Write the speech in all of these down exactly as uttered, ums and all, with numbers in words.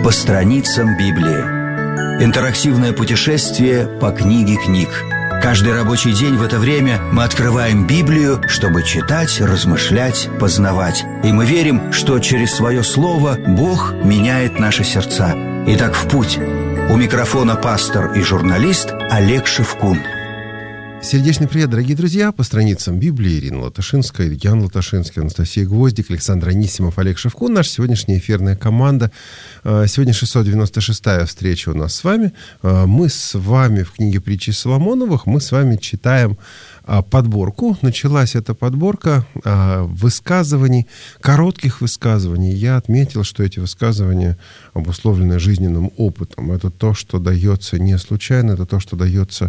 По страницам Библии. Интерактивное путешествие по книге книг. Каждый рабочий день в это время мы открываем Библию, чтобы читать, размышлять, познавать. И мы верим, что через свое слово Бог меняет наши сердца. Итак, в путь. У микрофона пастор и журналист Олег Шевкун. Сердечный привет, дорогие друзья! По страницам Библии Ирина Латышинская, Ян Латышинский, Анастасия Гвоздик, Александр Анисимов, Олег Шевкун. Наша сегодняшняя эфирная команда. Сегодня шестьсот девяносто шестая встреча у нас с вами. Мы с вами в книге притчи Соломоновых, мы с вами читаем подборку. Началась эта подборка высказываний, коротких высказываний. Я отметил, что эти высказывания обусловлены жизненным опытом. Это то, что дается не случайно, это то, что дается,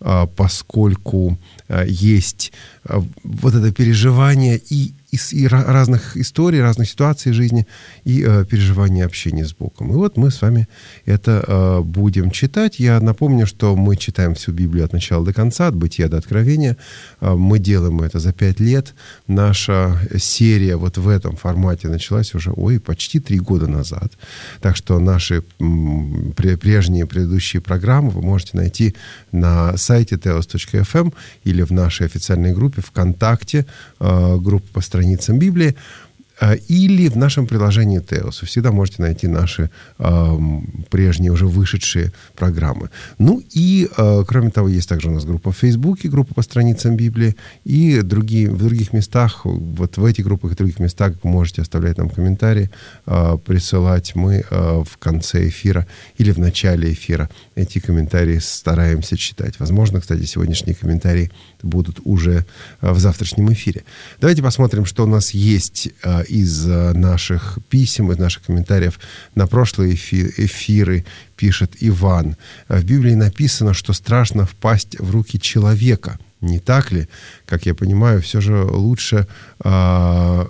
поскольку есть вот это переживание и, и, и разных историй, разных ситуаций в жизни, и э, переживание общения с Богом. И вот мы с вами это э, будем читать. Я напомню, что мы читаем всю Библию от начала до конца, от Бытия до Откровения. Э, мы делаем это за пять лет. Наша серия вот в этом формате началась уже, ой, почти три года назад. Так что наши м, прежние предыдущие программы вы можете найти на сайте теос точка эф эм или в нашей официальной группе ВКонтакте, э, группа по страницам Библии, э, или в нашем приложении Теос. Вы всегда можете найти наши э, прежние, уже вышедшие программы. Ну и, э, кроме того, есть также у нас группа в Фейсбуке, группа по страницам Библии, и другие, в других местах, вот в этих группах и других местах вы можете оставлять нам комментарии, э, присылать. Мы э, в конце эфира или в начале эфира эти комментарии стараемся читать. Возможно, кстати, сегодняшние комментарии будут уже в завтрашнем эфире. Давайте посмотрим, что у нас есть из наших писем, из наших комментариев на прошлые эфиры. Пишет Иван. В Библии написано, что страшно впасть в руки человека. Не так ли? Как я понимаю, все же лучше, что,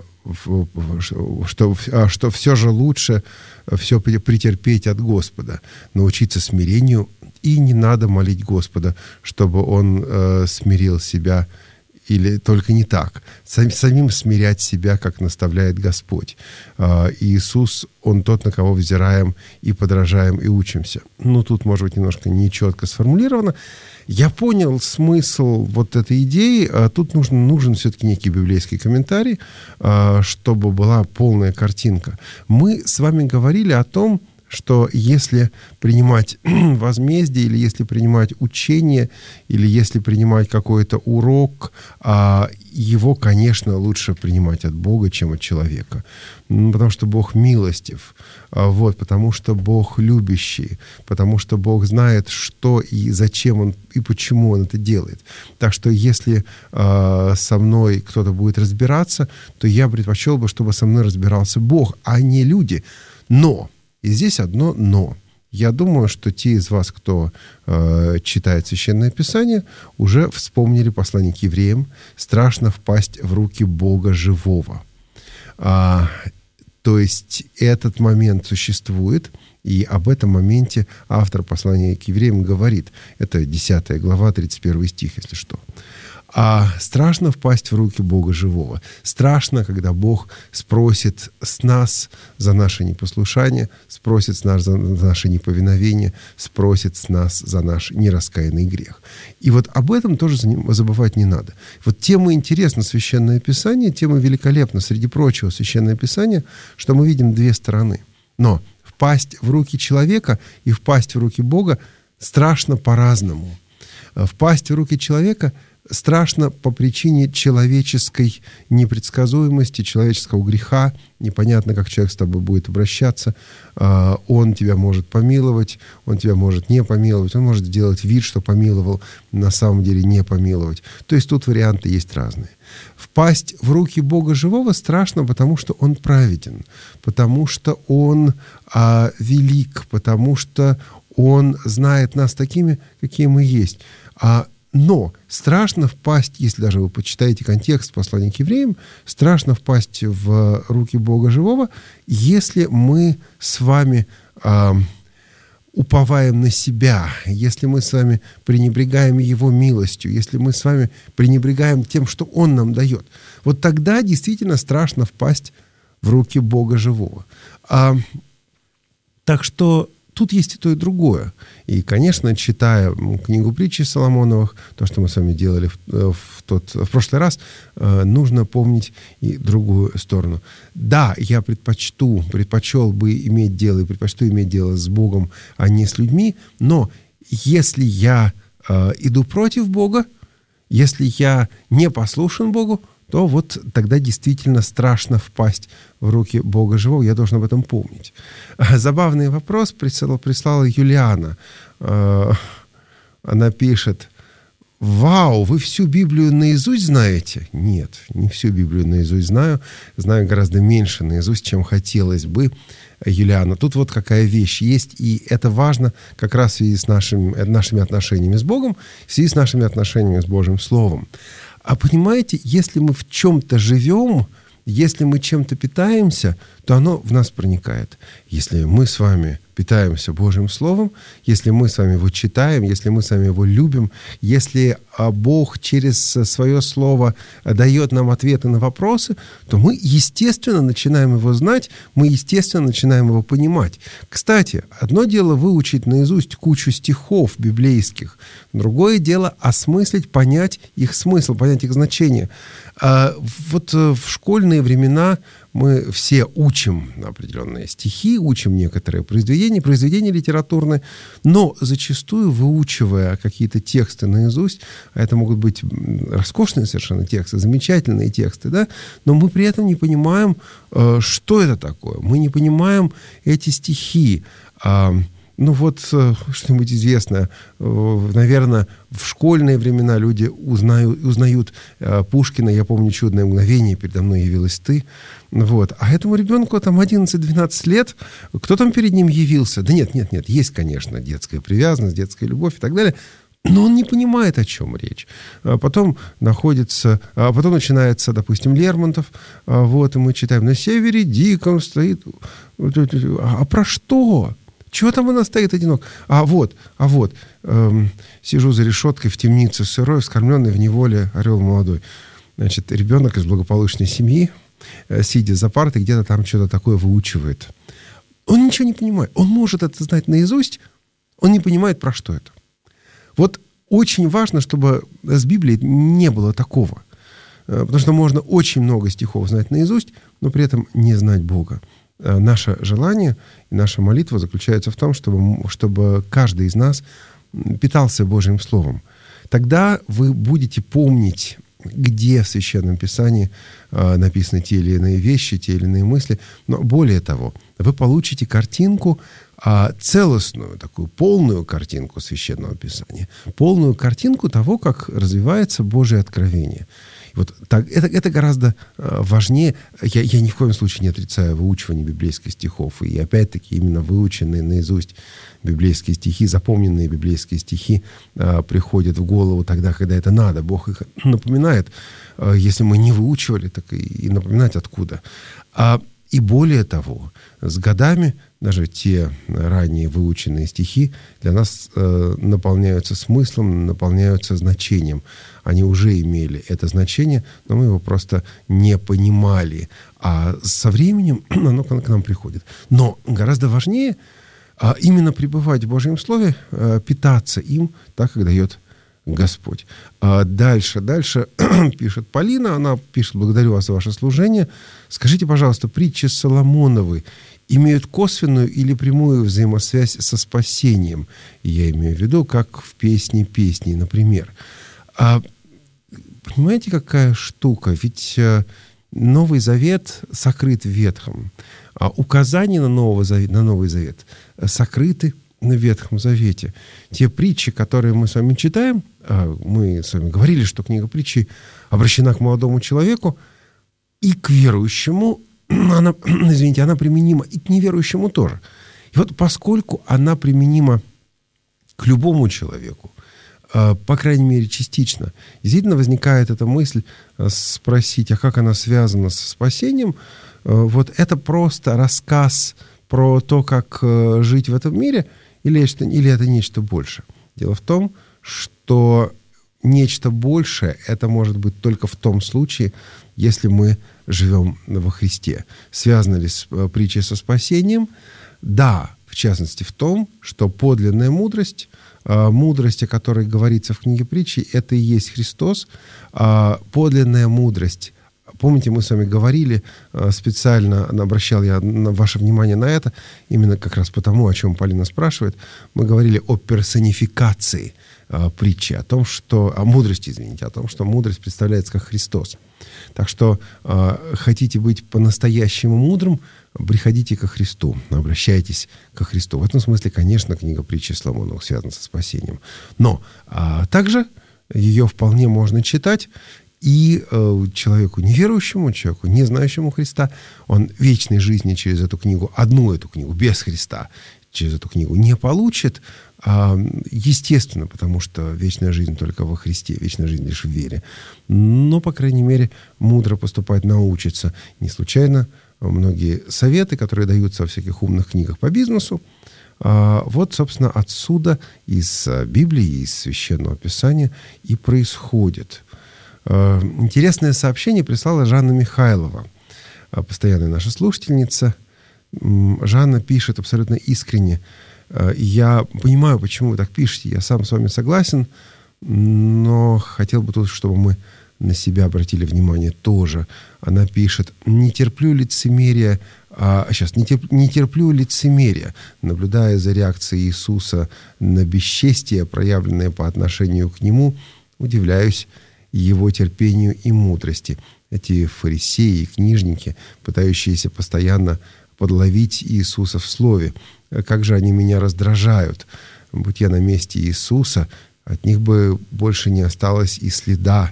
что все же лучше все претерпеть от Господа, научиться смирению. И не надо молить Господа, чтобы Он э, смирил себя, или только не так. Сам, самим смирять себя, как наставляет Господь. Э, Иисус, Он тот, на кого взираем и подражаем, и учимся. Ну, тут, может быть, немножко нечетко сформулировано. Я понял смысл вот этой идеи. А тут нужен, нужен все-таки некий библейский комментарий, э, чтобы была полная картинка. Мы с вами говорили о том, что если принимать возмездие, или если принимать учение, или если принимать какой-то урок, его, конечно, лучше принимать от Бога, чем от человека. Потому что Бог милостив, вот, потому что Бог любящий, потому что Бог знает, что и зачем Он, и почему Он это делает. Так что если со мной кто-то будет разбираться, то я предпочел бы, чтобы со мной разбирался Бог, а не люди. Но... И здесь одно «но». Я думаю, что те из вас, кто э, читает Священное Писание, уже вспомнили послание к евреям: «Страшно впасть в руки Бога живого». А, то есть этот момент существует, и об этом моменте автор послания к евреям говорит. Это десятая глава, тридцать первый стих, если что. А страшно впасть в руки Бога живого. Страшно, когда Бог спросит с нас за наше непослушание, спросит с нас за наше неповиновение, спросит с нас за наш нераскаянный грех. И вот об этом тоже забывать не надо. Вот тем и интересно Священное Писание, тем и великолепно, среди прочего, Священное Писание, что мы видим две стороны. Но впасть в руки человека и впасть в руки Бога страшно по-разному. Впасть в руки человека страшно по причине человеческой непредсказуемости, человеческого греха. Непонятно, как человек с тобой будет обращаться. Он тебя может помиловать, он тебя может не помиловать, он может сделать вид, что помиловал, на самом деле не помиловать. То есть тут варианты есть разные. Впасть в руки Бога живого страшно, потому что Он праведен, потому что Он а, велик, потому что Он знает нас такими, какие мы есть. А Но страшно впасть, если даже вы почитаете контекст послания к евреям, страшно впасть в руки Бога живого, если мы с вами э, уповаем на себя, если мы с вами пренебрегаем Его милостью, если мы с вами пренебрегаем тем, что Он нам дает. Вот тогда действительно страшно впасть в руки Бога живого. А Так что тут есть и то, и другое. И, конечно, читая книгу притчи Соломоновых, то, что мы с вами делали в, в, тот, в прошлый раз, нужно помнить и другую сторону. Да, я предпочту, предпочел бы иметь дело, и предпочту иметь дело с Богом, а не с людьми, но если я э, иду против Бога, если я не послушен Богу, то вот тогда действительно страшно впасть в руки Бога живого. Я должен об этом помнить. Забавный вопрос прислала, прислала Юлиана. Она пишет: «Вау, вы всю Библию наизусть знаете?» Нет, не всю Библию наизусть знаю. Знаю гораздо меньше наизусть, чем хотелось бы, Юлиана. Тут вот какая вещь есть, и это важно как раз в связи с нашими, нашими отношениями с Богом, в связи с нашими отношениями с Божьим Словом. А понимаете, если мы в чем-то живем, если мы чем-то питаемся, то оно в нас проникает. Если мы с вами питаемся Божьим Словом, если мы с вами его читаем, если мы с вами его любим, если Бог через свое Слово дает нам ответы на вопросы, то мы, естественно, начинаем его знать, мы, естественно, начинаем его понимать. Кстати, одно дело выучить наизусть кучу стихов библейских, другое дело осмыслить, понять их смысл, понять их значение. А вот в школьные времена мы все учим определенные стихи, учим некоторые произведения, произведения литературные, но зачастую, выучивая какие-то тексты наизусть, а это могут быть роскошные совершенно тексты, замечательные тексты, да, но мы при этом не понимаем, что это такое. Мы не понимаем эти стихи. Ну вот что-нибудь известное. Наверное, в школьные времена люди узнают, узнают Пушкина. Я помню «Чудное мгновение», передо мной явилась ты. Вот. А этому ребенку там одиннадцать-двенадцать лет, кто там перед ним явился? Да нет, нет, нет, есть, конечно, детская привязанность, детская любовь и так далее. Но он не понимает, о чем речь. А потом находится, а потом начинается, допустим, Лермонтов. Вот, и мы читаем: «На севере диком стоит». А про что? Чего там она стоит одинок? А вот, а вот, эм, сижу за решеткой в темнице сырой, вскормленный в неволе орел молодой. Значит, ребенок из благополучной семьи, э, сидя за партой, где-то там что-то такое выучивает. Он ничего не понимает. Он может это знать наизусть, он не понимает, про что это. Вот очень важно, чтобы с Библией не было такого. Э, потому что можно очень много стихов знать наизусть, но при этом не знать Бога. Наше желание и наша молитва заключается в том, чтобы, чтобы каждый из нас питался Божьим Словом. Тогда вы будете помнить, где в Священном Писании написаны те или иные вещи, те или иные мысли. Но более того, вы получите картинку, целостную, такую полную картинку Священного Писания, полную картинку того, как развивается Божие откровение. Вот так, это, это гораздо важнее. Я, я ни в коем случае не отрицаю выучивание библейских стихов. И опять-таки именно выученные наизусть библейские стихи, запомненные библейские стихи а, приходят в голову тогда, когда это надо. Бог их напоминает. А, если мы не выучивали, так и, и напоминать откуда. А, и более того, с годами даже те ранее выученные стихи для нас э, наполняются смыслом, наполняются значением. Они уже имели это значение, но мы его просто не понимали. А со временем оно к нам приходит. Но гораздо важнее э, именно пребывать в Божьем Слове, э, питаться им так, как дает Господь. А дальше, дальше пишет Полина, она пишет: «Благодарю вас за ваше служение. Скажите, пожалуйста, притчи Соломоновой имеют косвенную или прямую взаимосвязь со спасением?» И я имею в виду, как в песне песни, например. А, понимаете, какая штука? Ведь Новый Завет сокрыт в Ветхом. А указания на Новый Завет, на Новый Завет сокрыты на Ветхом Завете. Те притчи, которые мы с вами читаем, мы с вами говорили, что книга притчи обращена к молодому человеку и к верующему, она, извините, она применима и к неверующему тоже. И вот поскольку она применима к любому человеку, по крайней мере, частично, действительно возникает эта мысль спросить, а как она связана со спасением? Вот это просто рассказ про то, как жить в этом мире, или это, или это нечто большее? Дело в том, что нечто большее это может быть только в том случае, если мы живем во Христе. Связано ли с притчей со спасением? Да, в частности, в том, что подлинная мудрость, мудрость, о которой говорится в книге притчи, это и есть Христос. Подлинная мудрость. Помните, мы с вами говорили, специально обращал я ваше внимание на это, именно как раз потому, о чем Полина спрашивает. Мы говорили о персонификации притчи, о том, что, о мудрости, извините, о том, что мудрость представляется как Христос. Так что хотите быть по-настоящему мудрым, приходите ко Христу, обращайтесь ко Христу. В этом смысле, конечно, книга притчи Соломоновых связана со спасением. Но а, также ее вполне можно читать и э, человеку неверующему, человеку, не знающему Христа, он вечной жизни через эту книгу, одну эту книгу, без Христа, через эту книгу не получит. А, естественно, потому что вечная жизнь только во Христе, вечная жизнь лишь в вере. Но, по крайней мере, мудро поступать научится. Не случайно многие советы, которые даются во всяких умных книгах по бизнесу, вот, собственно, отсюда из Библии, из Священного Писания и происходит. Интересное сообщение прислала Жанна Михайлова, постоянная наша слушательница. Жанна пишет абсолютно искренне. Я понимаю, почему вы так пишете, я сам с вами согласен, но хотел бы тут, чтобы мы на себя обратили внимание тоже. Она пишет: «Не терплю лицемерия, а, сейчас, не, терп, не терплю лицемерия, наблюдая за реакцией Иисуса на бесчестие, проявленное по отношению к Нему, удивляюсь Его терпению и мудрости. Эти фарисеи и книжники, пытающиеся постоянно подловить Иисуса в слове, как же они меня раздражают. Будь я на месте Иисуса, от них бы больше не осталось и следа.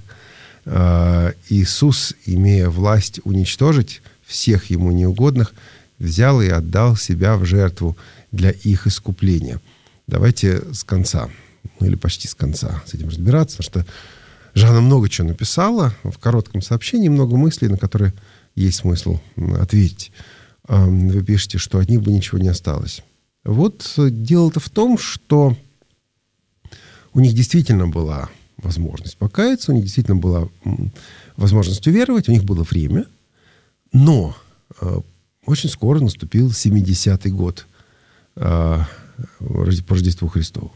Иисус, имея власть уничтожить всех ему неугодных, взял и отдал себя в жертву для их искупления». Давайте с конца, ну или почти с конца с этим разбираться, потому что Жанна много чего написала, в коротком сообщении много мыслей, на которые есть смысл ответить. Вы пишете, что от них бы ничего не осталось. Вот дело-то в том, что у них действительно была возможность покаяться, у них действительно была возможность уверовать, у них было время, но э, очень скоро наступил семидесятый год э, по Рождеству Христову.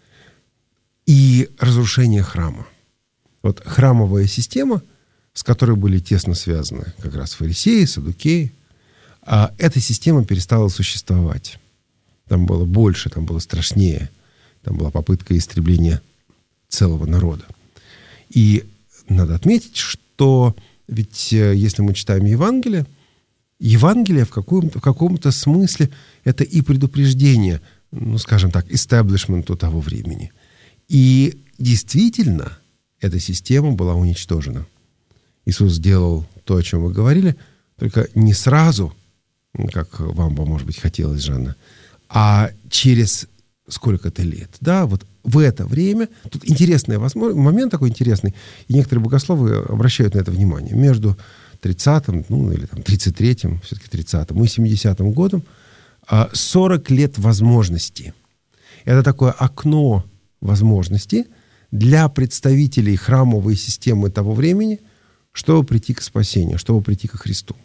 И разрушение храма. Вот храмовая система, с которой были тесно связаны как раз фарисеи, саддукеи, а эта система перестала существовать. Там было больше, там было страшнее, там была попытка истребления целого народа. И надо отметить, что ведь если мы читаем Евангелие, Евангелие в каком-то, в каком-то смысле это и предупреждение, ну, скажем так, истеблишменту того времени. И действительно эта система была уничтожена. Иисус сделал то, о чем вы говорили, только не сразу, как вам бы, может быть, хотелось, Жанна, а через сколько-то лет. Да, вот в это время, тут интересный момент такой интересный, и некоторые богословы обращают на это внимание, между тридцатым, ну или там тридцать третьим, все-таки тридцатым и семидесятым годом сорок лет возможностей. Это такое окно возможностей для представителей храмовой системы того времени, чтобы прийти к спасению, чтобы прийти ко Христу.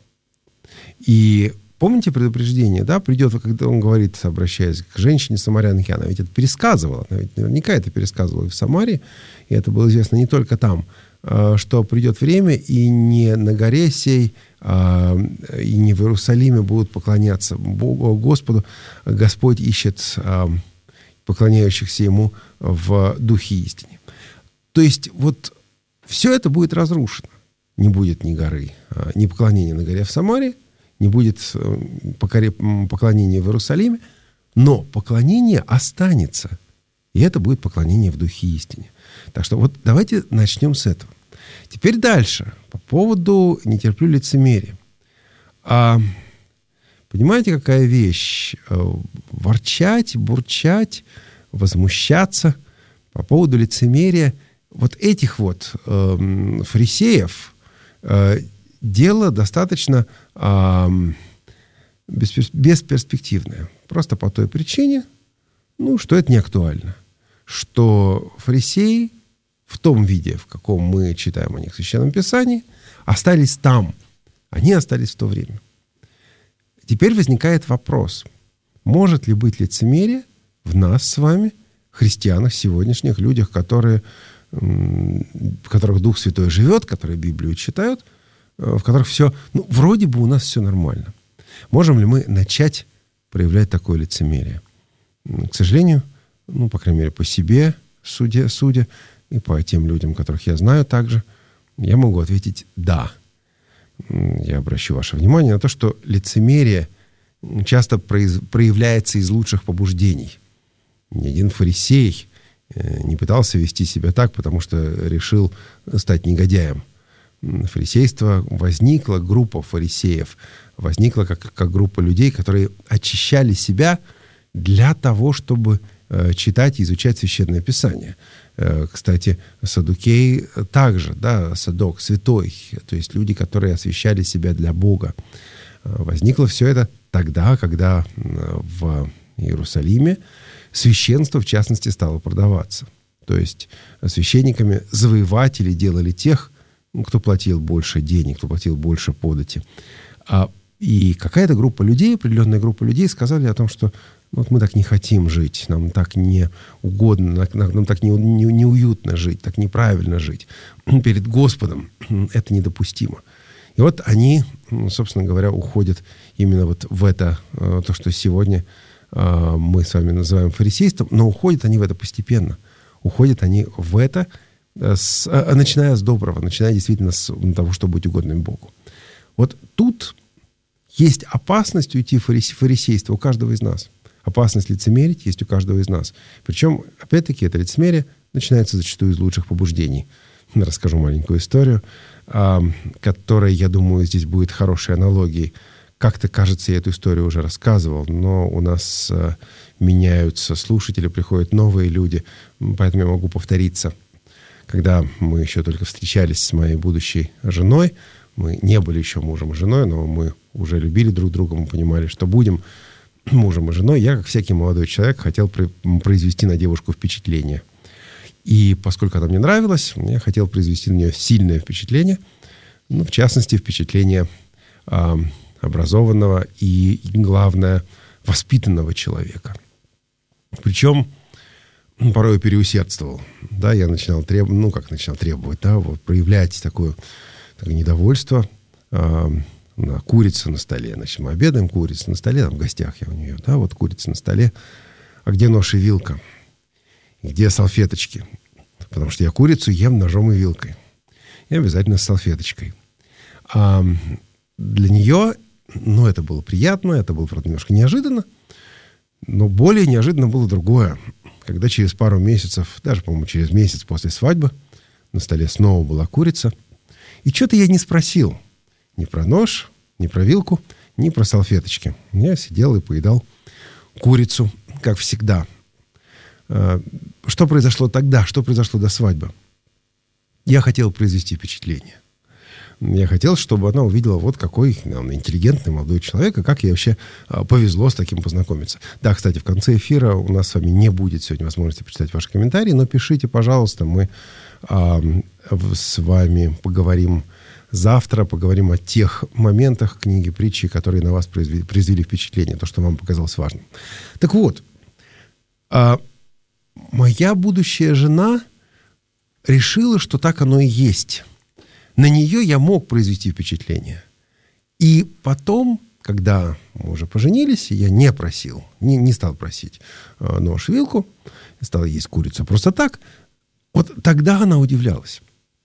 И помните предупреждение, да, придет, когда он говорит, обращаясь к женщине-самарянке, она ведь это пересказывала, она ведь наверняка это пересказывала и в Самарии, и это было известно не только там, что придет время, и не на горе сей, и не в Иерусалиме будут поклоняться Богу, Господу. Господь ищет поклоняющихся Ему в духе истине. То есть вот все это будет разрушено. Не будет ни горы, ни поклонения на горе в Самарии, не будет поклонения в Иерусалиме, но поклонение останется. И это будет поклонение в духе истине. Так что вот давайте начнем с этого. Теперь дальше. По поводу «не терплю лицемерия». А, понимаете, какая вещь? Ворчать, бурчать, возмущаться по поводу лицемерия вот этих вот э, фарисеев э, дело достаточно э, бесперспективное. Просто по той причине, ну, что это не актуально. Что фарисеи в том виде, в каком мы читаем о них в Священном Писании, остались там. Они остались в то время. Теперь возникает вопрос. Может ли быть лицемерие в нас с вами, христианах, сегодняшних, людях, которые, в которых Дух Святой живет, которые Библию читают, в которых все, ну, вроде бы у нас все нормально. Можем ли мы начать проявлять такое лицемерие? К сожалению, ну, по крайней мере, по себе, судя, судя, и по тем людям, которых я знаю также, я могу ответить «да». Я обращу ваше внимание на то, что лицемерие часто произ... проявляется из лучших побуждений. Ни один фарисей не пытался вести себя так, потому что решил стать негодяем. Фарисейство возникла, группа фарисеев возникла как, как группа людей, которые очищали себя для того, чтобы э, читать и изучать Священное Писание. Э, кстати, саддукеи также, да, садок, святой, то есть люди, которые освящали себя для Бога. Э, возникло все это тогда, когда в Иерусалиме священство, в частности, стало продаваться. То есть священниками завоеватели делали тех, кто платил больше денег, кто платил больше подати. А, и какая-то группа людей, определенная группа людей сказали о том, что вот мы так не хотим жить, нам так не угодно, нам, нам так не, не, неуютно жить, так неправильно жить. Перед Господом это недопустимо. И вот они, собственно говоря, уходят именно вот в это, то, что сегодня мы с вами называем фарисейством, но уходят они в это постепенно. Уходят они в это, с, начиная с доброго, начиная действительно с того, чтобы быть угодным Богу. Вот тут есть опасность уйти в фарисейство у каждого из нас. Опасность лицемерить есть у каждого из нас. Причем, опять-таки, это лицемерие начинается зачастую из лучших побуждений. Расскажу маленькую историю, которая, я думаю, здесь будет хорошей аналогией. Как-то, кажется, я эту историю уже рассказывал, но у нас меняются слушатели, приходят новые люди, поэтому я могу повториться. Когда мы еще только встречались с моей будущей женой, мы не были еще мужем и женой, но мы уже любили друг друга, мы понимали, что будем мужем и женой. Я, как всякий молодой человек, хотел произвести на девушку впечатление. И поскольку она мне нравилась, я хотел произвести на нее сильное впечатление, ну, в частности, впечатление э, образованного и, главное, воспитанного человека. Причем порой переусердствовал. Да, я начинал требовать, ну, как начинал требовать, да, вот, проявлять такое, такое недовольство. Э, на курица на столе. Значит, мы обедаем, курица на столе, там в гостях я у нее, да, вот курица на столе. А где нож и вилка? Где салфеточки? Потому что я курицу ем ножом и вилкой. И обязательно с салфеточкой. А для нее, ну, это было приятно, это было, правда, немножко неожиданно, но более неожиданно было другое. Когда через пару месяцев, даже, по-моему, через месяц после свадьбы, на столе снова была курица. И что-то я не спросил ни про нож, ни про вилку, ни про салфеточки. Я сидел и поедал курицу, как всегда. Что произошло тогда? Что произошло до свадьбы? Я хотел произвести впечатление. Я хотел, чтобы она увидела, вот какой наверное, интеллигентный молодой человек, и как ей вообще повезло с таким познакомиться. Да, кстати, в конце эфира у нас с вами не будет сегодня возможности почитать ваши комментарии, но пишите, пожалуйста, мы а, с вами поговорим завтра, поговорим о тех моментах книги притчи, которые на вас произвели, произвели впечатление, то, что вам показалось важным. Так вот, а, моя будущая жена решила, что так оно и есть. На нее я мог произвести впечатление. И потом, когда мы уже поженились, я не просил, не, не стал просить э, нож и вилку, стал есть курицу просто так, вот тогда она удивлялась.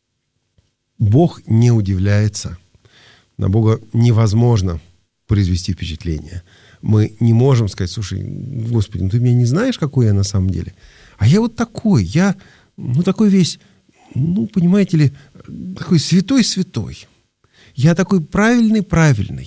Бог не удивляется. На Бога невозможно произвести впечатление. Мы не можем сказать: слушай, Господи, ну ты меня не знаешь, какой я на самом деле? А я вот такой, я, ну такой весь, ну, понимаете ли, такой святой-святой. Я такой правильный-правильный.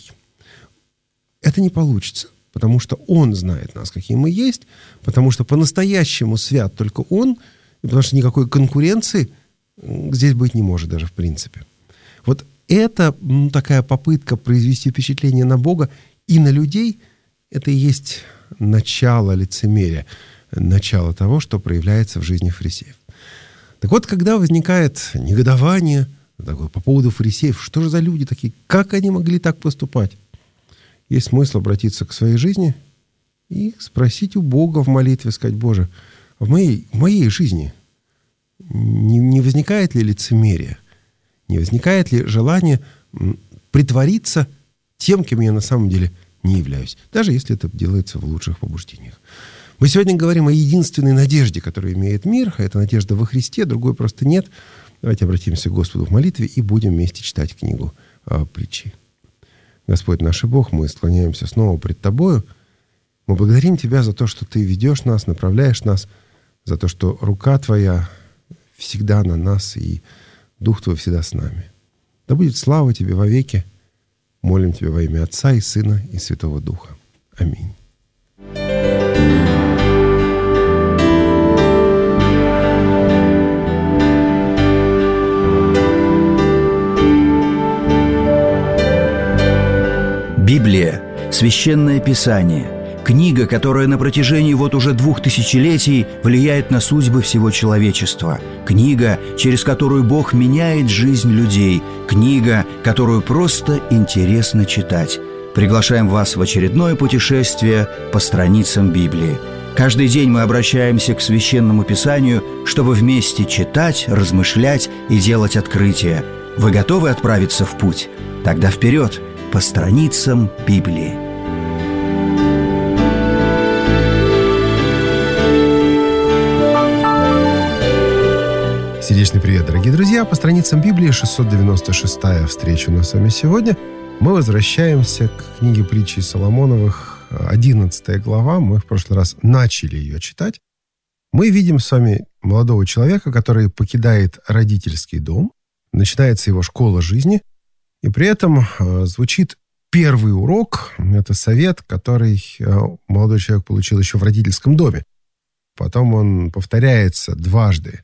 Это не получится, потому что Он знает нас, какие мы есть, потому что по-настоящему свят только Он, и потому что никакой конкуренции здесь быть не может даже в принципе. Вот это, ну, такая попытка произвести впечатление на Бога и на людей, это и есть начало лицемерия, начало того, что проявляется в жизни фарисеев. Так вот, когда возникает негодование такое, по поводу фарисеев, что же за люди такие, как они могли так поступать? Есть смысл обратиться к своей жизни и спросить у Бога в молитве, сказать: Боже, в моей, в моей жизни не, не возникает ли лицемерие? Не возникает ли желание притвориться тем, кем я на самом деле не являюсь, даже если это делается в лучших побуждениях? Мы сегодня говорим о единственной надежде, которую имеет мир. Это надежда во Христе, другой просто нет. Давайте обратимся к Господу в молитве и будем вместе читать книгу а, притчи. Господь наш и Бог, мы склоняемся снова пред Тобою. Мы благодарим Тебя за то, что Ты ведешь нас, направляешь нас, за то, что рука Твоя всегда на нас и Дух Твой всегда с нами. Да будет слава Тебе вовеки. Молим Тебя во имя Отца и Сына и Святого Духа. Аминь. Библия – священное писание, книга, которая на протяжении вот уже двух тысячелетий влияет на судьбы всего человечества, книга, через которую Бог меняет жизнь людей, книга, которую просто интересно читать. Приглашаем вас в очередное путешествие по страницам Библии. Каждый день мы обращаемся к Священному Писанию, чтобы вместе читать, размышлять и делать открытия. Вы готовы отправиться в путь? Тогда вперед! По страницам Библии. Сердечный привет, дорогие друзья! По страницам Библии шестьсот девяносто шестая встреча у нас с вами сегодня. Мы возвращаемся к книге притчи Соломоновых, одиннадцатая глава. Мы в прошлый раз начали ее читать. Мы видим с вами молодого человека, который покидает родительский дом. Начинается его школа жизни. И при этом э, звучит первый урок. Это совет, который э, молодой человек получил еще в родительском доме. Потом он повторяется дважды.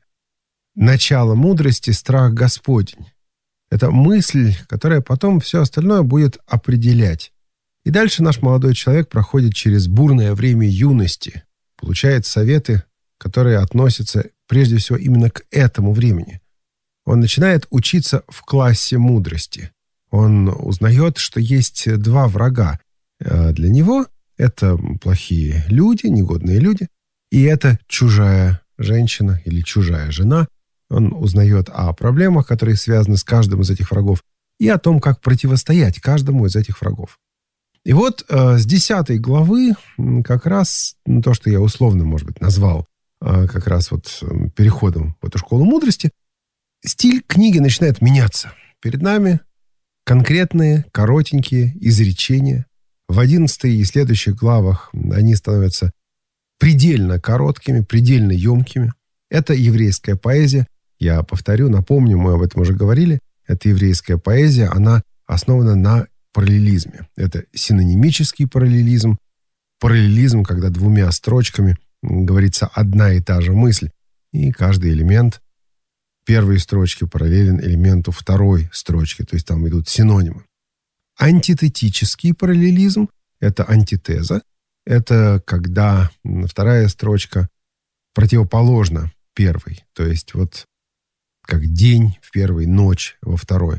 Начало мудрости – страх Господень. Это мысль, которая потом все остальное будет определять. И дальше наш молодой человек проходит через бурное время юности, получает советы, которые относятся прежде всего именно к этому времени. Он начинает учиться в классе мудрости. Он узнает, что есть два врага. Для него это плохие люди, негодные люди, и это чужая женщина или чужая жена. Он узнает о проблемах, которые связаны с каждым из этих врагов, и о том, как противостоять каждому из этих врагов. И вот э, с десятой главы как раз то, что я условно, может быть, назвал э, как раз вот э, переходом в эту школу мудрости, стиль книги начинает меняться. Перед нами конкретные, коротенькие изречения. В одиннадцатой и следующих главах они становятся предельно короткими, предельно емкими. Это еврейская поэзия. Я повторю, напомню, мы об этом уже говорили. Эта еврейская поэзия, она основана на параллелизме. Это синонимический параллелизм. Параллелизм, когда двумя строчками говорится одна и та же мысль. И каждый элемент первой строчки параллелен элементу второй строчки. То есть там идут синонимы. Антитетический параллелизм – это антитеза. Это когда вторая строчка противоположна первой. То есть вот как день в первой, ночь во второй.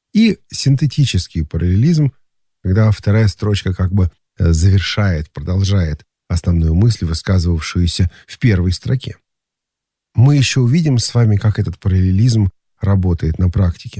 И синтетический параллелизм, когда вторая строчка как бы завершает, продолжает основную мысль, высказывавшуюся в первой строке. Мы еще увидим с вами, как этот параллелизм работает на практике.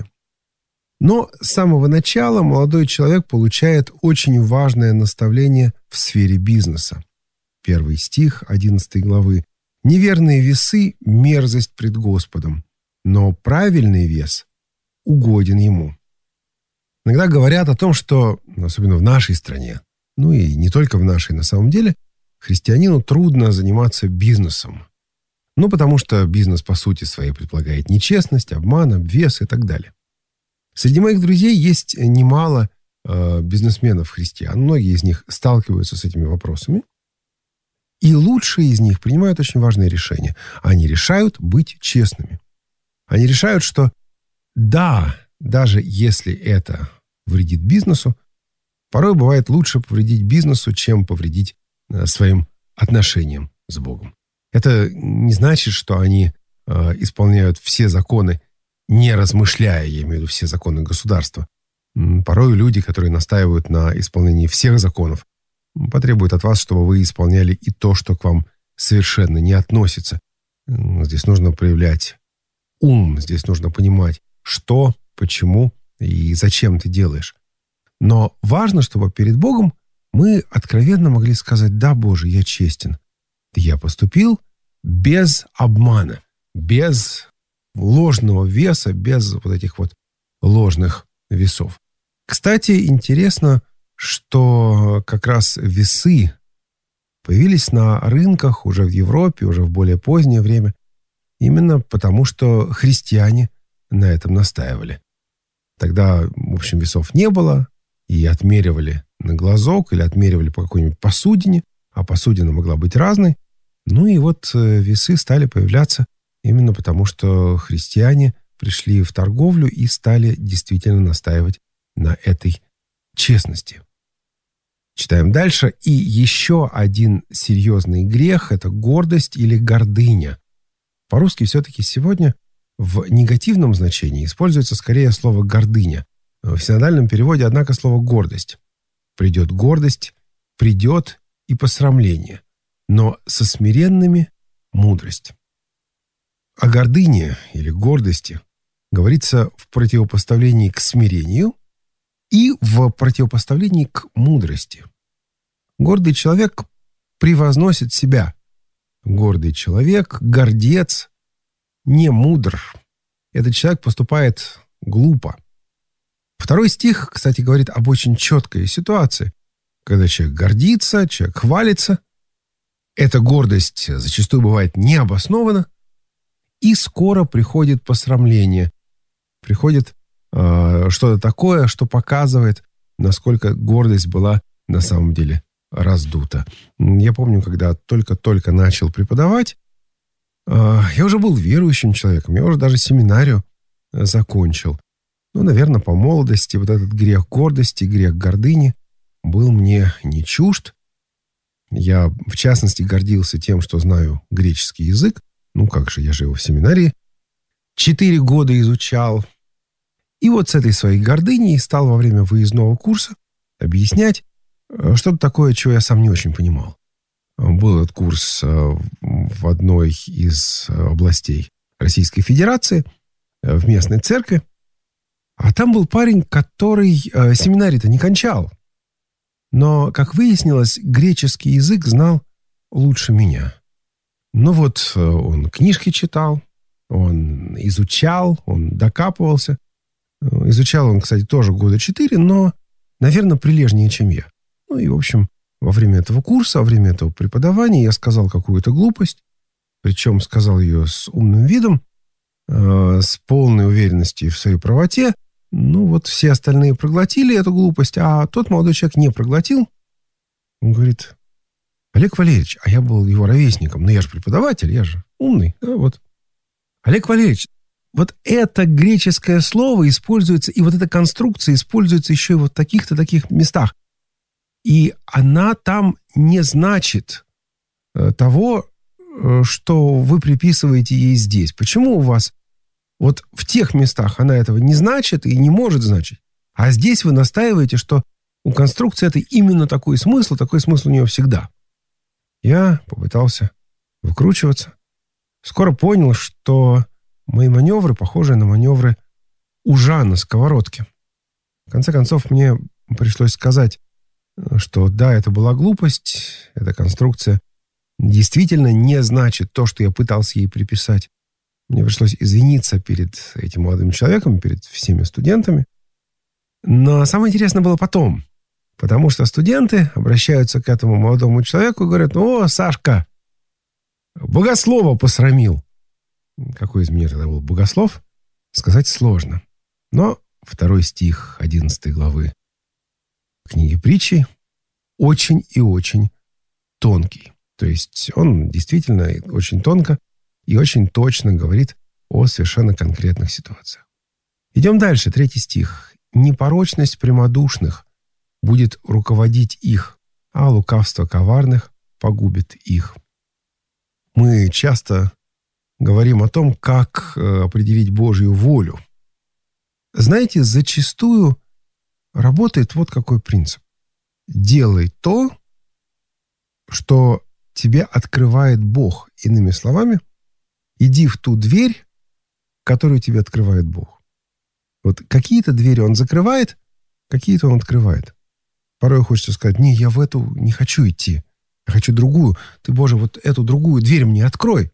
Но с самого начала молодой человек получает очень важное наставление в сфере бизнеса. Первый стих одиннадцатой главы. «Неверные весы – мерзость пред Господом, но правильный вес угоден Ему». Иногда говорят о том, что, особенно в нашей стране, ну и не только в нашей на самом деле, христианину трудно заниматься бизнесом. Ну, потому что бизнес по сути своей предполагает нечестность, обман, обвес и так далее. Среди моих друзей есть немало э, бизнесменов-христиан. Многие из них сталкиваются с этими вопросами. И лучшие из них принимают очень важные решения. Они решают быть честными. Они решают, что да, даже если это вредит бизнесу, порой бывает лучше повредить бизнесу, чем повредить э, своим отношениям с Богом. Это не значит, что они э, исполняют все законы, не размышляя, я имею в виду все законы государства. Порой люди, которые настаивают на исполнении всех законов, потребует от вас, чтобы вы исполняли и то, что к вам совершенно не относится. Здесь нужно проявлять ум, здесь нужно понимать, что, почему и зачем ты делаешь. Но важно, чтобы перед Богом мы откровенно могли сказать: «Да, Боже, я честен. Я поступил без обмана, без ложного веса, без вот этих вот ложных весов». Кстати, интересно, что как раз весы появились на рынках уже в Европе, уже в более позднее время, именно потому, что христиане на этом настаивали. Тогда, в общем, весов не было, и отмеривали на глазок или отмеривали по какой-нибудь посудине, а посудина могла быть разной. Ну и вот весы стали появляться именно потому, что христиане пришли в торговлю и стали действительно настаивать на этой честности. Читаем дальше. И еще один серьезный грех – это гордость или гордыня. По-русски все-таки сегодня в негативном значении используется скорее слово «гордыня». В синодальном переводе, однако, слово «гордость». Придет гордость, придет и посрамление, но со смиренными – мудрость. О гордыне или гордости говорится в противопоставлении к смирению и в противопоставлении к мудрости. Гордый человек превозносит себя. Гордый человек, гордец, не мудр. Этот человек поступает глупо. Второй стих, кстати, говорит об очень четкой ситуации, когда человек гордится, человек хвалится. Эта гордость зачастую бывает необоснована, и скоро приходит посрамление. Приходит э, что-то такое, что показывает, насколько гордость была на самом деле раздута. Я помню, когда только-только начал преподавать, э, я уже был верующим человеком, я уже даже семинарию закончил. Ну, наверное, по молодости вот этот грех гордости, грех гордыни был мне не чужд. Я, в частности, гордился тем, что знаю греческий язык. Ну, как же, я же его в семинарии четыре года изучал. И вот с этой своей гордыней стал во время выездного курса объяснять что-то такое, чего я сам не очень понимал. Был этот курс в одной из областей Российской Федерации, в местной церкви. А там был парень, который э, семинарий-то не кончал. Но, как выяснилось, греческий язык знал лучше меня. Ну вот, э, он книжки читал, он изучал, он докапывался. Э, изучал он, кстати, тоже года четыре, но, наверное, прилежнее, чем я. Ну и, в общем, во время этого курса, во время этого преподавания я сказал какую-то глупость, причем сказал ее с умным видом, э, с полной уверенностью в своей правоте. Ну, вот все остальные проглотили эту глупость, а тот молодой человек не проглотил. Он говорит: Олег Валерьевич, а я был его ровесником, но я же преподаватель, я же умный. Да, вот. Олег Валерьевич, вот это греческое слово используется, и вот эта конструкция используется еще и вот в таких-то таких местах. И она там не значит того, что вы приписываете ей здесь. Почему у вас вот в тех местах она этого не значит и не может значить, а здесь вы настаиваете, что у конструкции этой именно такой смысл, такой смысл у нее всегда. Я попытался выкручиваться. Скоро понял, что мои маневры похожи на маневры ужа на сковородке. В конце концов, мне пришлось сказать, что да, это была глупость, эта конструкция действительно не значит то, что я пытался ей приписать. Мне пришлось извиниться перед этим молодым человеком, перед всеми студентами. Но самое интересное было потом, потому что студенты обращаются к этому молодому человеку и говорят: «О, Сашка, богослова посрамил». Какой из меня тогда был богослов, сказать сложно. Но второй стих одиннадцатой главы книги Притчи очень и очень тонкий. То есть он действительно очень тонко и очень точно говорит о совершенно конкретных ситуациях. Идем дальше, третий стих. «Непорочность прямодушных будет руководить их, а лукавство коварных погубит их». Мы часто говорим о том, как определить Божью волю. Знаете, зачастую работает вот какой принцип. Делай то, что тебе открывает Бог. Иными словами, иди в ту дверь, которую тебе открывает Бог. Вот какие-то двери Он закрывает, какие-то Он открывает. Порой хочется сказать: не, я в эту не хочу идти. Я хочу другую. Ты, Боже, вот эту другую дверь мне открой.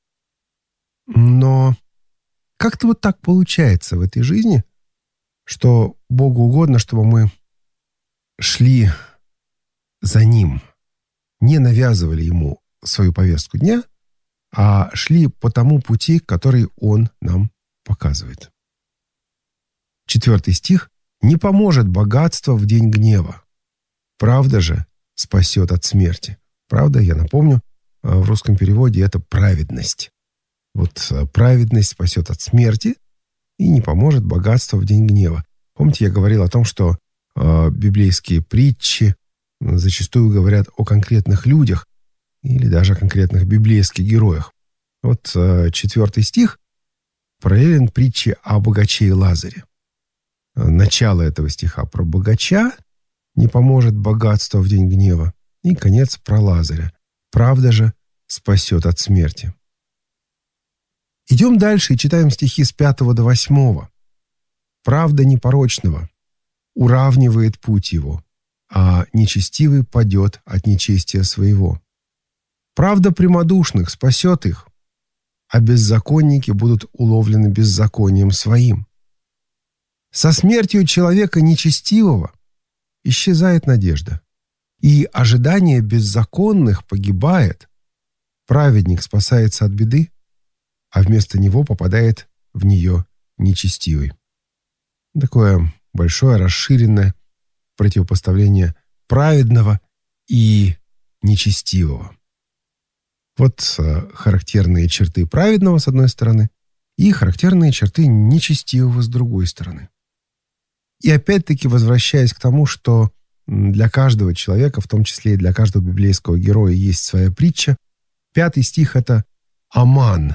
Но как-то вот так получается в этой жизни, что Богу угодно, чтобы мы шли за Ним, не навязывали Ему свою повестку дня, а шли по тому пути, который Он нам показывает. Четвертый стих. «Не поможет богатство в день гнева. Правда же спасет от смерти». Правда, я напомню, в русском переводе это праведность. Вот праведность спасет от смерти и не поможет богатство в день гнева. Помните, я говорил о том, что э, библейские притчи зачастую говорят о конкретных людях или даже о конкретных библейских героях. Вот э, четвертый стих параллелен притче о богаче и Лазаре. Начало этого стиха про богача не поможет богатство в день гнева. И конец про Лазаря. Правда же спасет от смерти. Идем дальше и читаем стихи с пятого до восьмого. «Правда непорочного уравнивает путь его, а нечестивый падет от нечестия своего. Правда прямодушных спасет их, а беззаконники будут уловлены беззаконием своим. Со смертью человека нечестивого исчезает надежда, и ожидание беззаконных погибает. Праведник спасается от беды, а вместо него попадает в нее нечестивый». Такое большое, расширенное противопоставление праведного и нечестивого. Вот характерные черты праведного с одной стороны и характерные черты нечестивого с другой стороны. И опять-таки, возвращаясь к тому, что для каждого человека, в том числе и для каждого библейского героя, есть своя притча, пятый стих — это Аман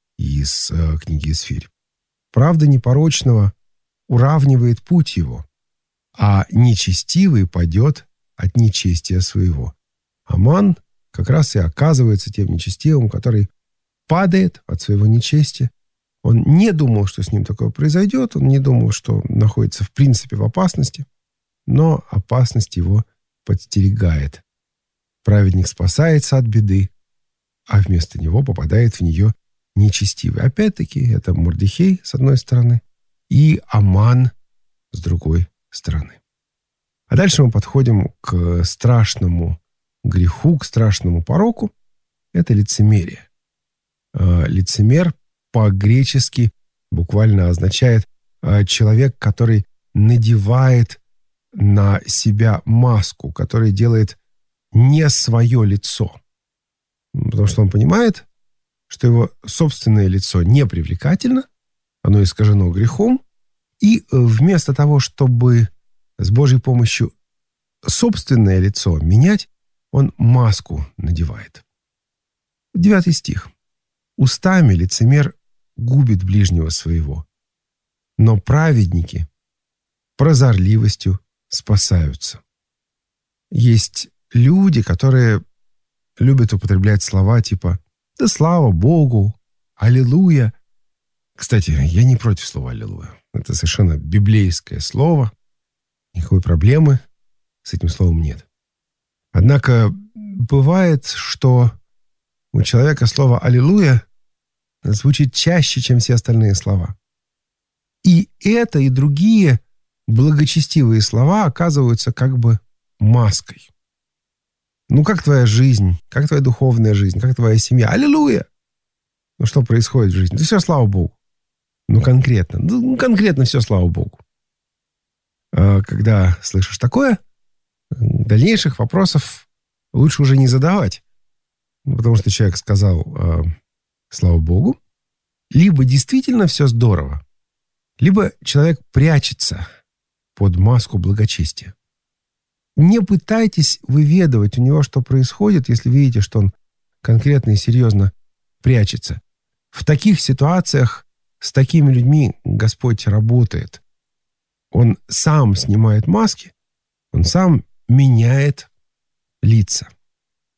из э, книги Исфирь. «Правда непорочного уравнивает путь его, а нечестивый падет от нечестия своего». Аман как раз и оказывается тем нечестивым, который падает от своего нечестия. Он не думал, что с ним такое произойдет, он не думал, что находится в принципе в опасности, но опасность его подстерегает. Праведник спасается от беды, а вместо него попадает в нее нечестивый. Опять-таки, это Мордехей с одной стороны и Аман с другой стороны. А дальше мы подходим к страшному греху, к страшному пороку. Это лицемерие. Лицемер по-гречески буквально означает человек, который надевает на себя маску, который делает не свое лицо. Потому что он понимает, что его собственное лицо непривлекательно, оно искажено грехом, и вместо того, чтобы с Божьей помощью собственное лицо менять, он маску надевает. Девятый стих. «Устами лицемер губит ближнего своего, но праведники прозорливостью спасаются». Есть люди, которые любят употреблять слова типа «да слава Богу», «аллилуйя». Кстати, я не против слова «аллилуйя». Это совершенно библейское слово. Никакой проблемы с этим словом нет. Однако бывает, что у человека слово «аллилуйя» звучит чаще, чем все остальные слова. И это, и другие благочестивые слова оказываются как бы маской. Ну, как твоя жизнь? Как твоя духовная жизнь? Как твоя семья? Аллилуйя! Ну, что происходит в жизни? Да все, слава Богу. Ну, конкретно. Ну, конкретно все, слава Богу. А когда слышишь такое, дальнейших вопросов лучше уже не задавать. Ну, потому что человек сказал э, слава Богу. Либо действительно все здорово, либо человек прячется под маску благочестия. Не пытайтесь выведывать у него, что происходит, если видите, что он конкретно и серьезно прячется. В таких ситуациях с такими людьми Господь работает. Он сам снимает маски, он сам меняет лица.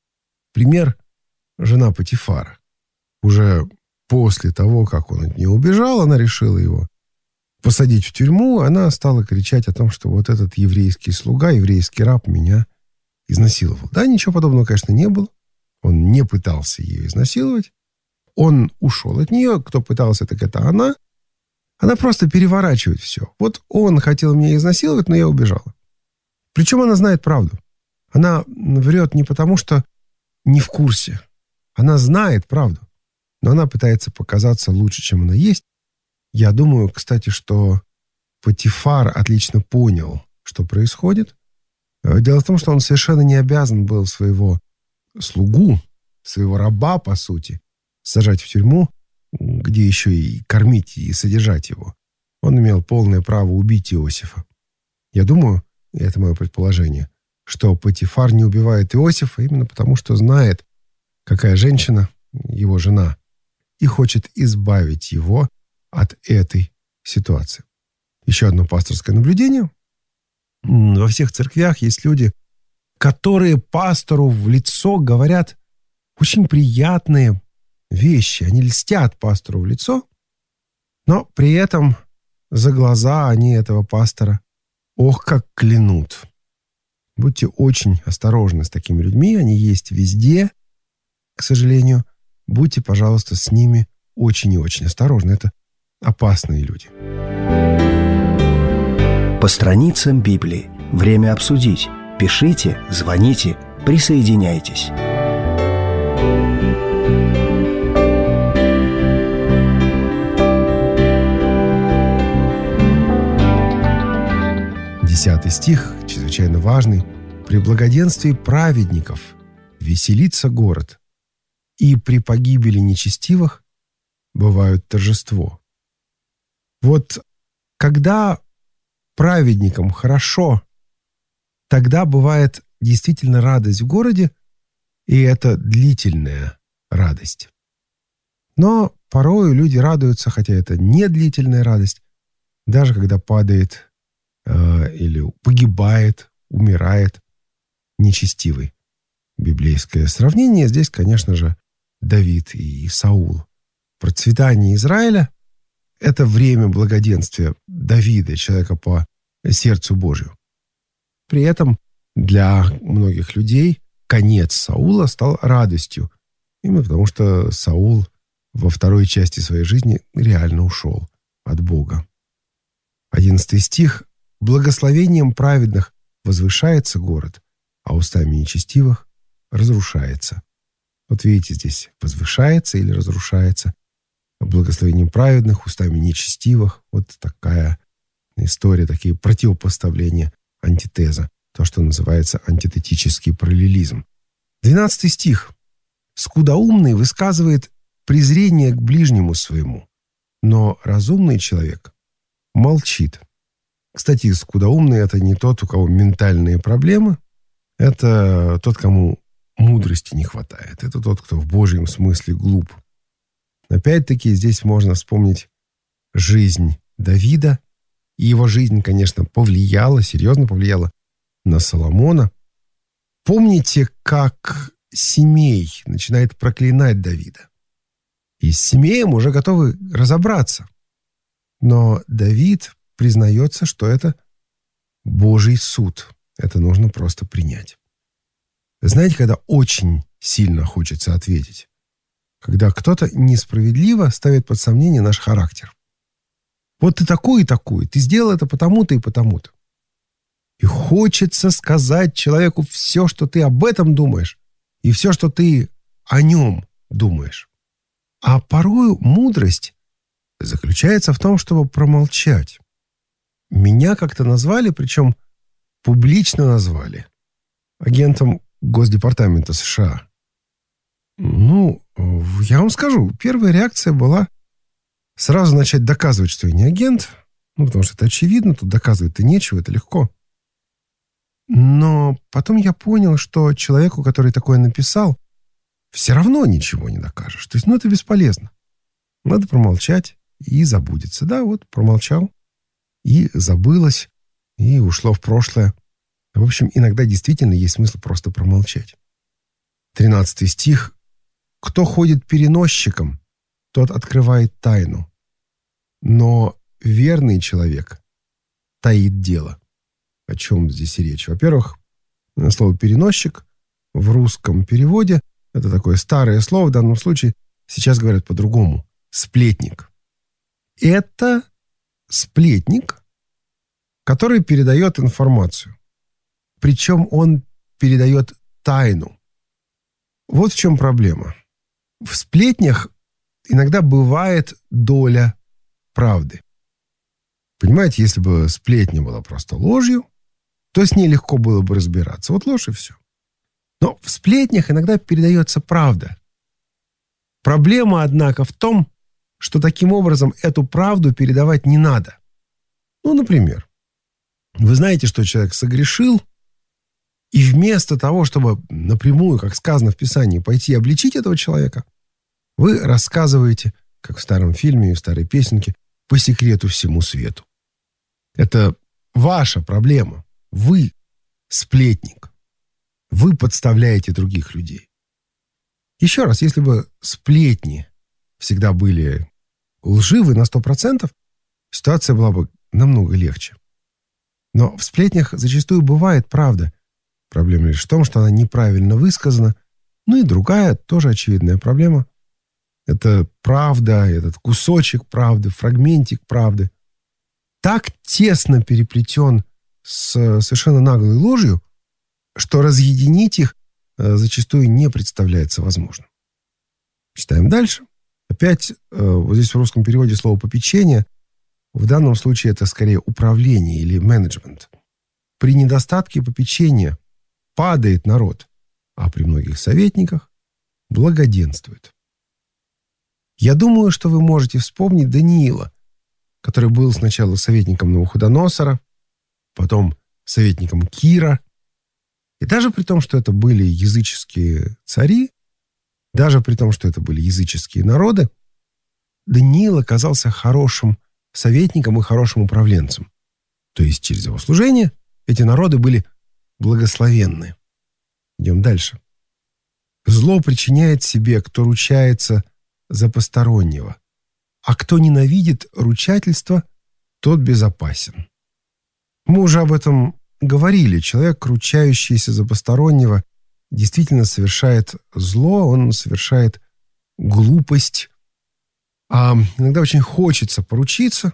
Пример – жена Потифара. Уже после того, как он от нее убежал, она решила его посадить в тюрьму. Она стала кричать о том, что вот этот еврейский слуга, еврейский раб меня изнасиловал. Да, ничего подобного, конечно, не было. Он не пытался ее изнасиловать. Он ушел от нее. Кто пытался, так это она. Она просто переворачивает все. Вот он хотел меня изнасиловать, но я убежала. Причем она знает правду. Она врет не потому, что не в курсе. Она знает правду. Но она пытается показаться лучше, чем она есть. Я думаю, кстати, что Потифар отлично понял, что происходит. Дело в том, что он совершенно не обязан был своего слугу, своего раба, по сути, сажать в тюрьму, где еще и кормить и содержать его. Он имел полное право убить Иосифа. Я думаю, и это мое предположение, что Потифар не убивает Иосифа именно потому, что знает, какая женщина, его жена, и хочет избавить его от этой ситуации. Еще одно пасторское наблюдение. Во всех церквях есть люди, которые пастору в лицо говорят очень приятные вещи. Они льстят пастору в лицо, но при этом за глаза они этого пастора ох, как клянут. Будьте очень осторожны с такими людьми. Они есть везде, к сожалению. Будьте, пожалуйста, с ними очень и очень осторожны. Это опасные люди. По страницам Библии. Время обсудить. Пишите, звоните, присоединяйтесь. Десятый стих, чрезвычайно важный. «При благоденствии праведников веселится город, и при погибели нечестивых бывает торжество». Вот когда праведникам хорошо, тогда бывает действительно радость в городе, и это длительная радость. Но порою люди радуются, хотя это не длительная радость, даже когда падает э, или погибает, умирает нечестивый. Библейское сравнение здесь, конечно же, Давид и Саул. Процветание Израиля – это время благоденствия Давида, человека по сердцу Божию. При этом для многих людей конец Саула стал радостью, именно потому что Саул во второй части своей жизни реально ушел от Бога. Одиннадцатый стих. «Благословением праведных возвышается город, а устами нечестивых разрушается». Вот видите, здесь возвышается или разрушается. Благословением праведных, устами нечестивых. Вот такая история, такие противопоставления, антитеза. То, что называется антитетический параллелизм. Двенадцатый стих. «Скудоумный высказывает презрение к ближнему своему, но разумный человек молчит». Кстати, скудоумный – это не тот, у кого ментальные проблемы. Это тот, кому мудрости не хватает. Это тот, кто в Божьем смысле глуп. Опять-таки, здесь можно вспомнить жизнь Давида. И его жизнь, конечно, повлияла, серьезно повлияла на Соломона. Помните, как Семей начинает проклинать Давида? И с Семеем уже готовы разобраться. Но Давид признается, что это Божий суд. Это нужно просто принять. Знаете, когда очень сильно хочется ответить? Когда кто-то несправедливо ставит под сомнение наш характер. Вот ты такой и такой, ты сделал это потому-то и потому-то. И хочется сказать человеку все, что ты об этом думаешь, и все, что ты о нем думаешь. А порою мудрость заключается в том, чтобы промолчать. Меня как-то назвали, причем публично назвали, агентом Госдепартамента США. Ну, я вам скажу, первая реакция была сразу начать доказывать, что я не агент, ну, потому что это очевидно, тут доказывать-то нечего, это легко. Но потом я понял, что человеку, который такое написал, все равно ничего не докажешь. То есть, ну, это бесполезно. Надо промолчать и забудется. Да, вот, промолчал, и забылось, и ушло в прошлое. В общем, иногда действительно есть смысл просто промолчать. тринадцатый стих. «Кто ходит переносчиком, тот открывает тайну, но верный человек таит дело». О чем здесь речь? Во-первых, слово «переносчик» в русском переводе — это такое старое слово, в данном случае сейчас говорят по-другому. Сплетник. Это сплетник, который передает информацию. Причем он передает тайну. Вот в чем проблема. В сплетнях иногда бывает доля правды. Понимаете, если бы сплетня была просто ложью, то с ней легко было бы разбираться. Вот ложь и все. Но в сплетнях иногда передается правда. Проблема, однако, в том, что таким образом эту правду передавать не надо. Ну, например, вы знаете, что человек согрешил, и вместо того, чтобы напрямую, как сказано в Писании, пойти обличить этого человека, вы рассказываете, как в старом фильме и в старой песенке, по секрету всему свету. Это ваша проблема. Вы сплетник. Вы подставляете других людей. Еще раз, если бы сплетни всегда были лживы на сто процентов, ситуация была бы намного легче. Но в сплетнях зачастую бывает правда. Проблема лишь в том, что она неправильно высказана. Ну и другая, тоже очевидная проблема. Это правда, этот кусочек правды, фрагментик правды так тесно переплетен с совершенно наглой ложью, что разъединить их зачастую не представляется возможным. Читаем дальше. Опять вот здесь в русском переводе слово «попечение». В данном случае это скорее управление или менеджмент. При недостатке попечения падает народ, а при многих советниках благоденствует. Я думаю, что вы можете вспомнить Даниила, который был сначала советником Навуходоносора, потом советником Кира. И даже при том, что это были языческие цари, даже при том, что это были языческие народы, Даниил оказался хорошим советником и хорошим управленцем. То есть через его служение эти народы были благословенны. Идем дальше. Зло причиняет себе, кто ручается за постороннего, а кто ненавидит ручательство, тот безопасен. Мы уже об этом говорили. Человек, ручающийся за постороннего, действительно совершает зло, он совершает глупость. А иногда очень хочется поручиться.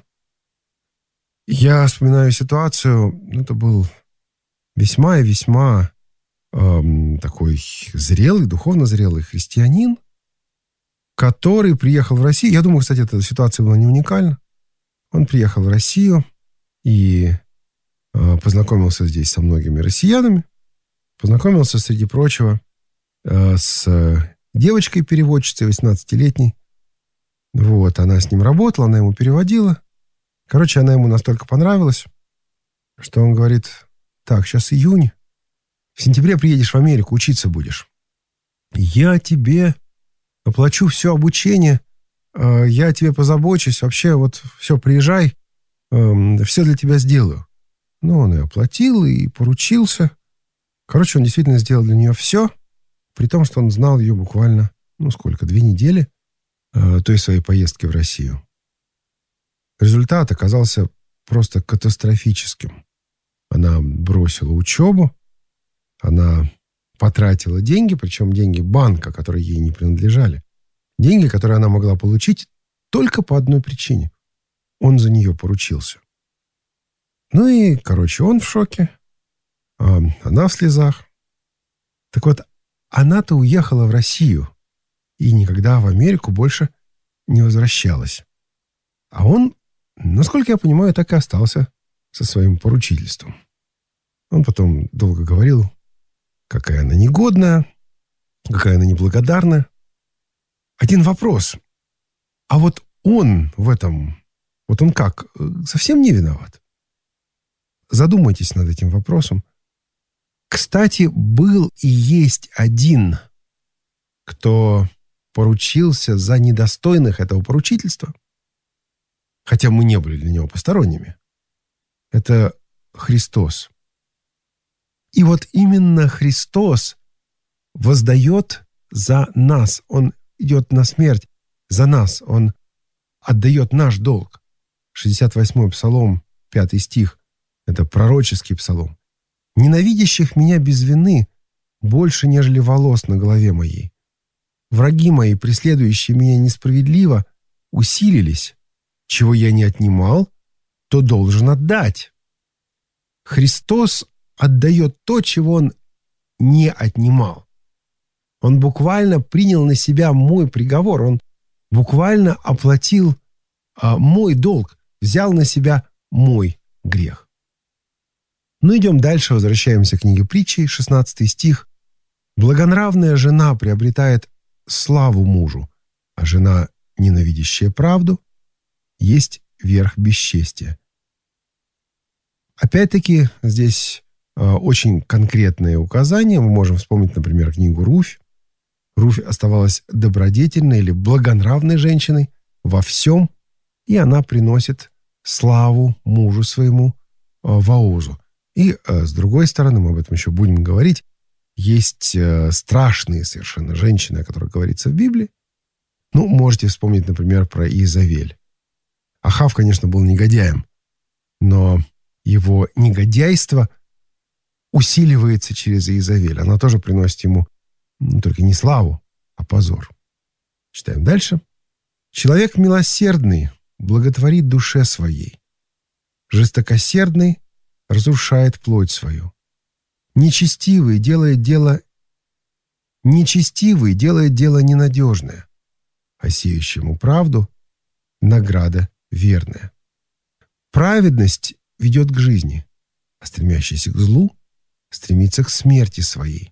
Я вспоминаю ситуацию, это был весьма и весьма эм, такой зрелый, духовно зрелый христианин, который приехал в Россию. Я думаю, кстати, эта ситуация была не уникальна. Он приехал в Россию и э, познакомился здесь со многими россиянами. Познакомился, среди прочего, э, с девочкой-переводчицей, восемнадцатилетней. Вот, она с ним работала, она ему переводила. Короче, она ему настолько понравилась, что он говорит: так, сейчас июнь, в сентябре приедешь в Америку, учиться будешь. Я тебе оплачу все обучение, я о тебе позабочусь, вообще вот все, приезжай, все для тебя сделаю. Ну, он и оплатил, и поручился. Короче, он действительно сделал для нее все, при том, что он знал ее буквально, ну сколько, две недели той своей поездки в Россию. Результат оказался просто катастрофическим. Она бросила учебу, она потратила деньги, причем деньги банка, которые ей не принадлежали. Деньги, которые она могла получить только по одной причине. Он за нее поручился. Ну и, короче, он в шоке, а она в слезах. Так вот, она-то уехала в Россию и никогда в Америку больше не возвращалась. А он, насколько я понимаю, так и остался со своим поручительством. Он потом долго говорил, какая она негодная, какая она неблагодарная. Один вопрос. А вот он в этом, вот он как, совсем не виноват? Задумайтесь над этим вопросом. Кстати, был и есть один, кто поручился за недостойных этого поручительства, хотя мы не были для него посторонними. Это Христос. И вот именно Христос воздает за нас. Он идет на смерть за нас. Он отдает наш долг. шестьдесят восьмой Псалом, пятый стих. Это пророческий псалом. «Ненавидящих меня без вины больше, нежели волос на голове моей. Враги мои, преследующие меня несправедливо, усилились. Чего я не отнимал, то должен отдать». Христос отдает то, чего Он не отнимал. Он буквально принял на себя мой приговор. Он буквально оплатил а, мой долг, взял на себя мой грех. Ну, идем дальше, возвращаемся к книге Притчи, шестнадцатый стих. «Благонравная жена приобретает славу мужу, а жена, ненавидящая правду, есть верх бесчестия». Опять-таки, здесь э, очень конкретные указания. Мы можем вспомнить, например, книгу «Руфь». Руфь оставалась добродетельной или благонравной женщиной во всем, и она приносит славу мужу своему э, Воозу. И, э, с другой стороны, мы об этом еще будем говорить, есть э, страшные совершенно женщины, о которых говорится в Библии. Ну, можете вспомнить, например, про Иезавель. Ахав, конечно, был негодяем, но его негодяйство усиливается через Иезавель. Она тоже приносит ему ну, только не славу, а позор. Читаем дальше. «Человек милосердный благотворит душе своей. Жестокосердный разрушает плоть свою. Нечестивый делает дело Нечестивый делает дело ненадежное, а сеющему правду награда верная. Праведность ведет к жизни, а стремящийся к злу стремится к смерти своей.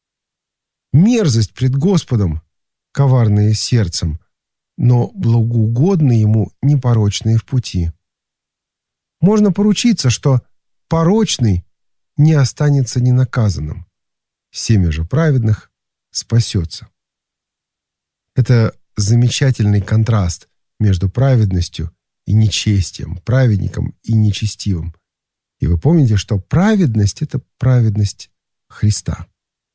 Мерзость пред Господом коварные сердцем, но благоугодны ему непорочные в пути. Можно поручиться, что порочный не останется ненаказанным, семя же праведных спасется. Это замечательный контраст между праведностью и нечестием, праведником и нечестивым. И вы помните, что праведность — это праведность Христа.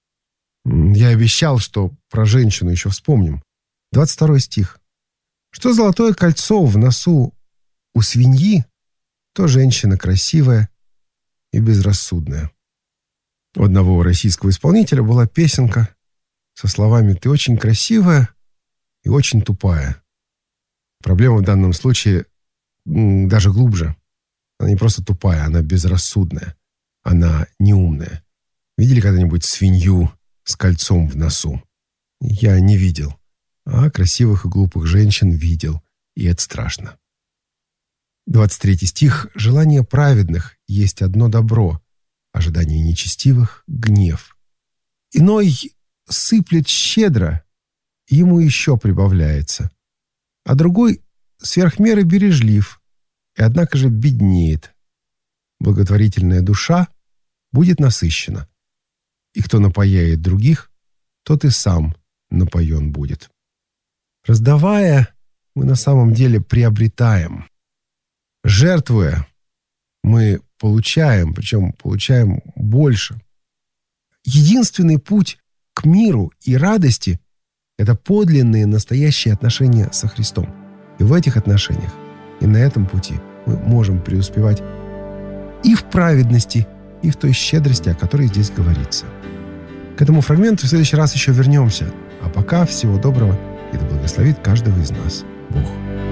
Я обещал, что про женщину еще вспомним. двадцать второй стих. «Что золотое кольцо в носу у свиньи, то женщина красивая и безрассудная». У одного российского исполнителя была песенка со словами «Ты очень красивая и очень тупая». Проблема в данном случае даже глубже. Она не просто тупая, она безрассудная. Она неумная. Видели когда-нибудь свинью с кольцом в носу? Я не видел. А красивых и глупых женщин видел. И это страшно. двадцать третий стих. «Желание праведных есть одно добро, ожидание нечестивых — гнев. Иной сыплет щедро, ему еще прибавляется, а другой сверх меры бережлив, и однако же беднеет. Благотворительная душа будет насыщена, и кто напояет других, тот и сам напоен будет». Раздавая, мы на самом деле приобретаем. Жертвуя, мы получаем, причем получаем больше. Единственный путь к миру и радости — это подлинные настоящие отношения со Христом. И в этих отношениях, и на этом пути мы можем преуспевать и в праведности, и в той щедрости, о которой здесь говорится. К этому фрагменту в следующий раз еще вернемся. А пока всего доброго, и да благословит каждого из нас Бог.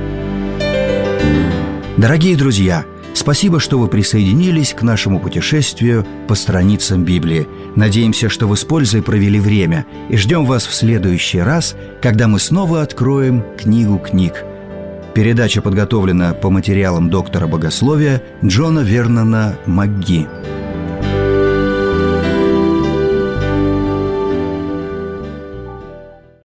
Дорогие друзья, спасибо, что вы присоединились к нашему путешествию по страницам Библии. Надеемся, что вы с пользой провели время, и ждем вас в следующий раз, когда мы снова откроем книгу книг. Передача подготовлена по материалам доктора богословия Джона Вернона МакГи.